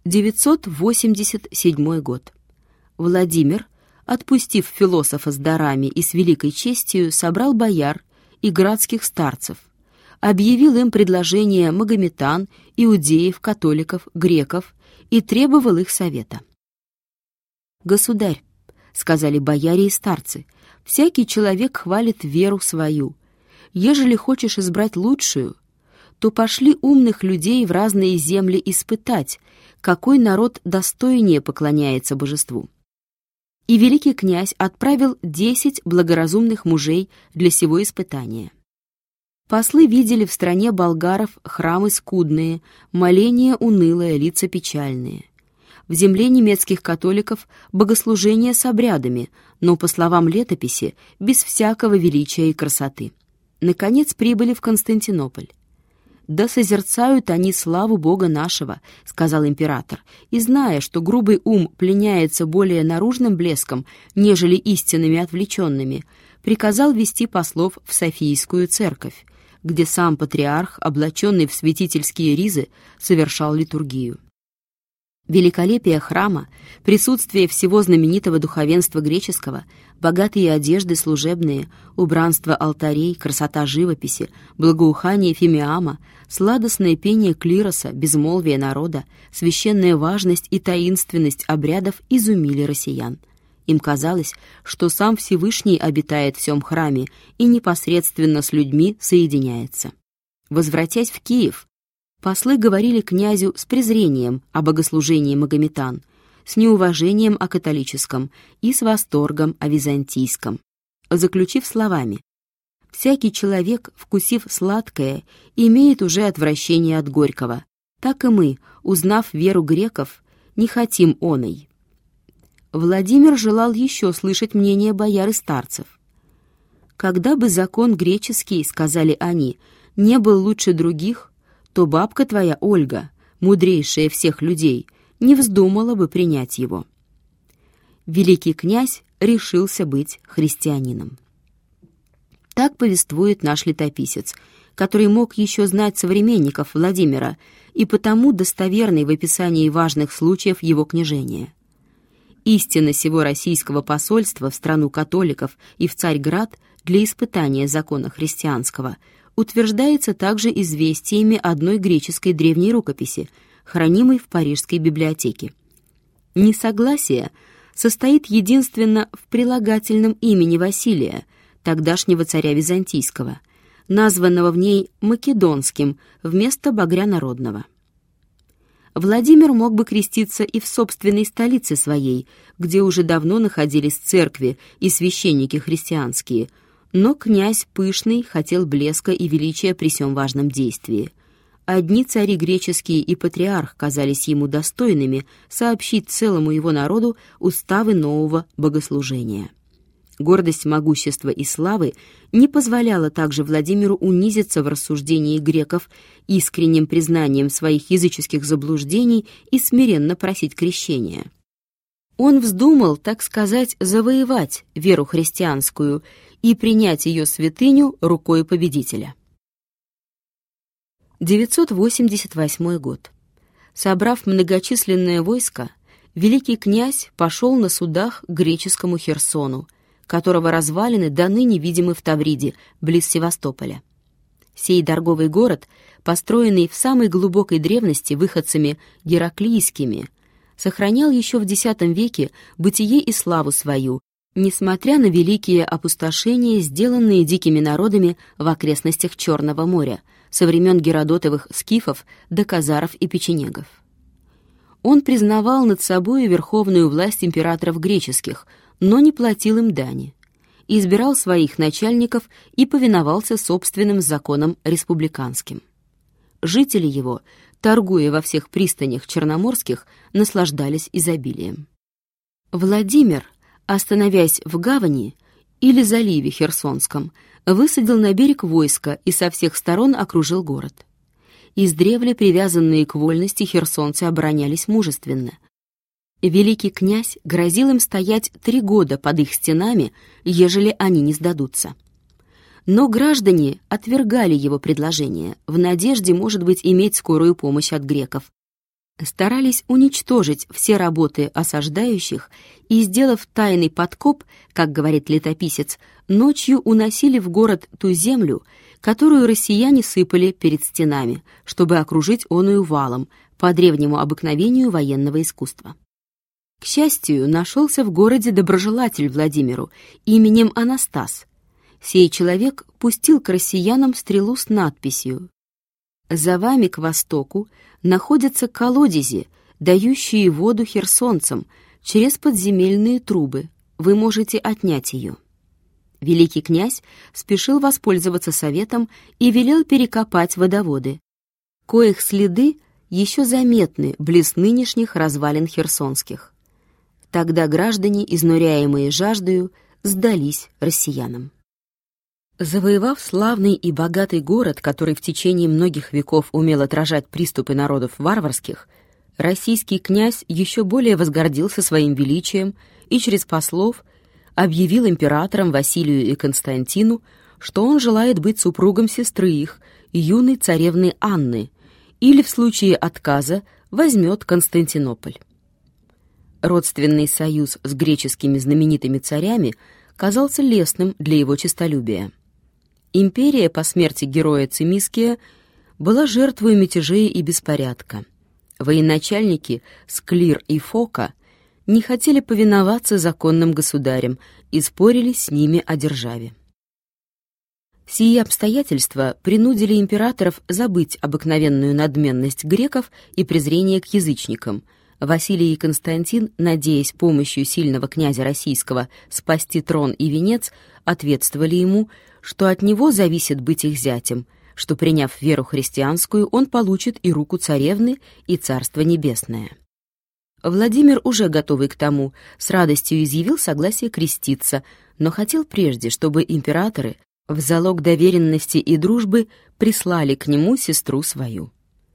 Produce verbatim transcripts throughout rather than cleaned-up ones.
девятьсот восемьдесят седьмой год. Владимир, отпустив философа с дарами и с великой честью, собрал бояр и градских старцев, объявил им предложение магометан, иудеев, католиков, греков и требовал их совета. «Государь, — сказали бояре и старцы, — всякий человек хвалит веру свою. Ежели хочешь избрать лучшую, то пошли умных людей в разные земли испытать, какой народ достойнее поклоняется божеству». И великий князь отправил десять благоразумных мужей для сего испытания. Послы видели в стране болгаров храмы скудные, моления унылые, лица печальные. В земле немецких католиков богослужения с обрядами, но, по словам летописи, без всякого величия и красоты. Наконец прибыли в Константинополь. «Да созерцают они славу Бога нашего», — сказал император, и, зная, что грубый ум пленяется более наружным блеском, нежели истинными отвлеченными, приказал вести послов в Софийскую церковь, где сам патриарх, облаченный в святительские ризы, совершал литургию. Великолепие храма, присутствие всего знаменитого духовенства греческого, богатые одежды служебные, убранство алтарей, красота живописи, благоухание фимиама, сладостное пение клироса, безмолвие народа, священная важность и таинственность обрядов изумили россиян. Им казалось, что сам Всевышний обитает в всем храме и непосредственно с людьми соединяется. Возвратясь в Киев, послы говорили князю с презрением о богослужении магометан, с неуважением о католическом и с восторгом о византийском, заключив словами: «Всякий человек, вкусив сладкое, имеет уже отвращение от горького. Так и мы, узнав веру греков, не хотим оной». Владимир желал еще слышать мнение бояр и старцев. «Когда бы закон греческий, — сказали они, — не был лучше других, то бабка твоя Ольга, мудрейшая всех людей, не вздумала бы принять его». Великий князь решился быть христианином. Так повествует наш летописец, который мог еще знать современников Владимира и потому достоверный в описании важных случаев его княжения. Истина сего российского посольства в страну католиков и в Царьград для испытания закона христианского утверждается также известиями одной греческой древней рукописи, хранимой в Парижской библиотеке. Несогласие состоит единственно в прилагательном имени Василия, тогдашнего царя Византийского, названного в ней Македонским вместо Багря Народного. Владимир мог бы креститься и в собственной столице своей, где уже давно находились церкви и священники христианские, но князь Пышный хотел блеска и величия при сём важном действии. Одни цари греческие и патриарх казались ему достойными сообщить целому его народу уставы нового богослужения. Гордость могущества и славы не позволяла также Владимиру унизиться в рассуждении греков искренним признанием своих языческих заблуждений и смиренно просить крещения. Он вздумал, так сказать, завоевать веру христианскую и принять ее святыню рукой победителя. девятьсот восемьдесят восьмой год. Собрав многочисленное войско, великий князь пошел на судах к греческому Херсону, которого развалины до ныне видимы в Тавриде, близ Севастополя. Сей торговый город, построенный в самой глубокой древности выходцами гераклийскими, сохранял еще в десятом веке бытие и славу свою, несмотря на великие опустошения, сделанные дикими народами в окрестностях Черного моря, со времен геродотовых скифов до казаров и печенегов. Он признавал над собой верховную власть императоров греческих, но не платил им дани, избирал своих начальников и повиновался собственным законам республиканским. Жители его, торгуя во всех пристанях черноморских, наслаждались изобилием. Владимир, остановясь в гавани или заливе Херсонском, высадил на берег войско и со всех сторон окружил город. Издревле привязанные к вольности херсонцы оборонялись мужественно. Великий князь грозил им стоять три года под их стенами, ежели они не сдадутся. Но граждане отвергали его предложение в надежде, может быть, иметь скорую помощь от греков. старались уничтожить все работы осаждающих и, сделав тайный подкоп, как говорит летописец, ночью уносили в город ту землю, которую россияне сыпали перед стенами, чтобы окружить оную валом, по древнему обыкновению военного искусства. К счастью, нашелся в городе доброжелатель Владимиру именем Анастас. Сей человек пустил к россиянам стрелу с надписью: «За вами к востоку находятся колодези, дающие воду херсонцам через подземельные трубы. Вы можете отнять ее». Великий князь спешил воспользоваться советом и велел перекопать водоводы, коих следы еще заметны близ нынешних развалин херсонских. Тогда граждане, изнуряемые жаждою, сдались россиянам. Завоевав славный и богатый город, который в течение многих веков умел отражать приступы народов варварских, российский князь еще более возгордился своим величием и через послов объявил императорам Василию и Константину, что он желает быть супругом сестры их, юной царевны Анны, или в случае отказа возьмет Константинополь. Родственный союз с греческими знаменитыми царями казался лестным для его честолюбия. Империя по смерти героя Цимиския была жертвой мятежей и беспорядка. Военачальники Склир и Фока не хотели повиноваться законным государям и спорили с ними о державе. Сие обстоятельства принудили императоров забыть обыкновенную надменность греков и презрение к язычникам. Василий и Константин, надеясь помощью сильного князя российского спасти трон и венец, ответствовали ему, что от него зависит быть их зятем, что, приняв веру христианскую, он получит и руку царевны, и царство небесное. Владимир, уже готовый к тому, с радостью изъявил согласие креститься, но хотел прежде, чтобы императоры в залог доверенности и дружбы прислали к нему сестру свою.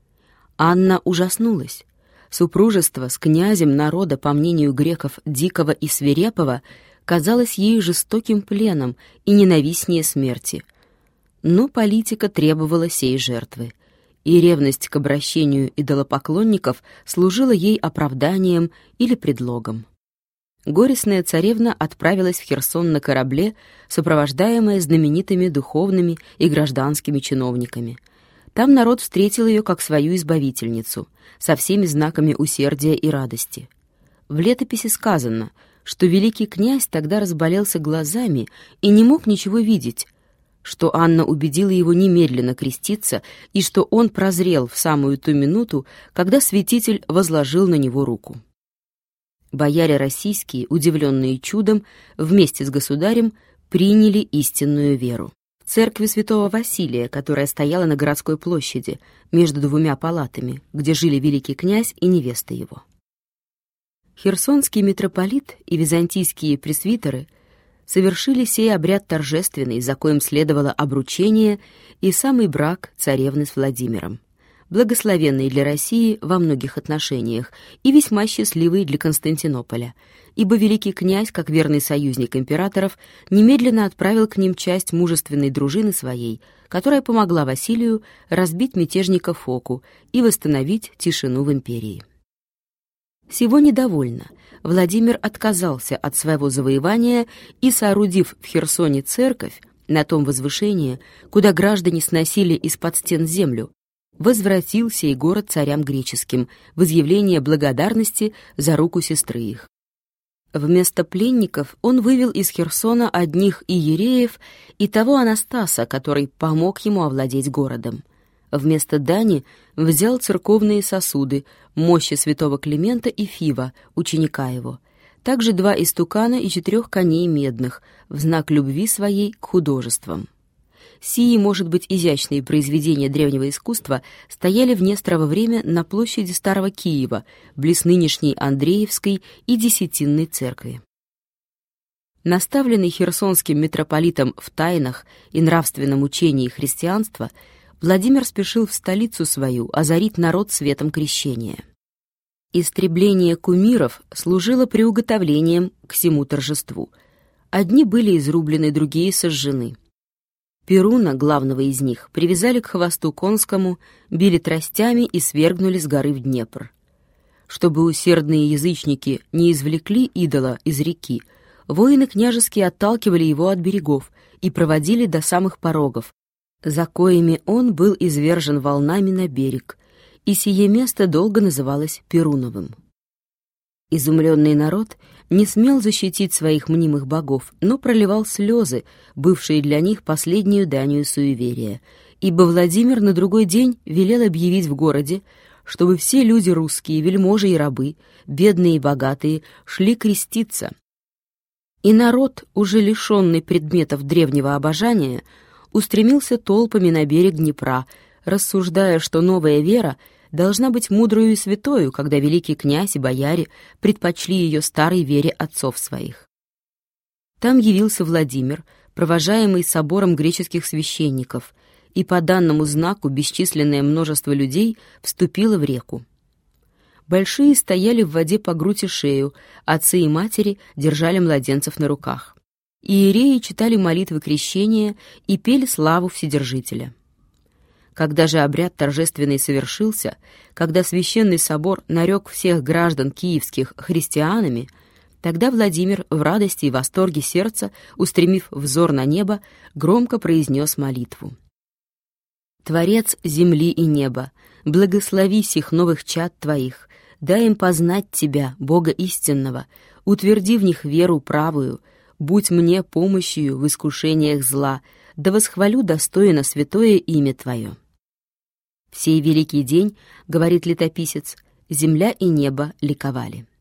Анна ужаснулась. Супружество с князем народа, по мнению греков, дикого и свирепого, казалось ей жестоким пленом и ненавистнее смерти. Но политика требовала сей жертвы, и ревность к обращению идолопоклонников служила ей оправданием или предлогом. Горестная царевна отправилась в Херсон на корабле, сопровождаемая знаменитыми духовными и гражданскими чиновниками. Там народ встретил ее как свою избавительницу, со всеми знаками усердия и радости. В летописи сказано, что великий князь тогда разболелся глазами и не мог ничего видеть, что Анна убедила его немедленно креститься и что он прозрел в самую ту минуту, когда святитель возложил на него руку. Бояре российские, удивленные чудом, вместе с государем приняли истинную веру. В церкви святого Василия, которая стояла на городской площади, между двумя палатами, где жили великий князь и невеста его. Херсонский митрополит и византийские пресвитеры совершили сей обряд торжественный, за коим следовало обручение и самый брак царевны с Владимиром, благословенный для России во многих отношениях и весьма счастливый для Константинополя, ибо великий князь, как верный союзник императоров, немедленно отправил к ним часть мужественной дружины своей, которая помогла Василию разбить мятежника Фоку и восстановить тишину в империи. Сего недовольно, Владимир отказался от своего завоевания и, соорудив в Херсоне церковь на том возвышении, куда граждане сносили из-под стен землю, возвратил сей город царям греческим в изъявление благодарности за руку сестры их. Вместо пленников он вывел из Херсона одних иереев и того Анастаса, который помог ему овладеть городом. Вместо дани взял церковные сосуды, мощи святого Климента и Фива, ученика его, также два истукана и четырех коней медных, в знак любви своей к художествам. Сии, может быть, изящные произведения древнего искусства стояли в Несторово время на площади Старого Киева, близ нынешней Андреевской и Десятинной церкви. Наставленный херсонским митрополитом в тайнах и нравственном учении христианства, Владимир спешил в столицу свою озарить народ светом крещения. Истребление кумиров служило приуготовлением к всему торжеству. Одни были изрублены, другие сожжены. Перуна, главного из них, привязали к хвосту конскому, били тростями и свергнули с горы в Днепр. Чтобы усердные язычники не извлекли идола из реки, воины княжеские отталкивали его от берегов и проводили до самых порогов, за коими он был извержен волнами на берег, и сие место долго называлось Перуновым. Изумленный народ не смел защитить своих мнимых богов, но проливал слезы, бывшие для них последнюю данью суеверия, ибо Владимир на другой день велел объявить в городе, чтобы все люди русские, вельможи и рабы, бедные и богатые, шли креститься. И народ, уже лишенный предметов древнего обожания, устремился толпами на берег Днепра, рассуждая, что новая вера должна быть мудрою и святою, когда великий князь и бояре предпочли ее старой вере отцов своих. Там явился Владимир, провожаемый собором греческих священников, и по данному знаку бесчисленное множество людей вступило в реку. Большие стояли в воде по грудь и шею, отцы и матери держали младенцев на руках. Иереи читали молитвы крещения и пели славу Вседержителя. Когда же обряд торжественный совершился, когда священный собор нарек всех граждан киевских христианами, тогда Владимир в радости и восторге сердца, устремив взор на небо, громко произнес молитву. «Творец земли и неба, благослови сих новых чад Твоих, дай им познать Тебя, Бога истинного, утверди в них веру правую, будь мне помощью в искушениях зла, да восхвалю достойно святое имя Твое». В сей великий день, говорит летописец, земля и небо ликовали.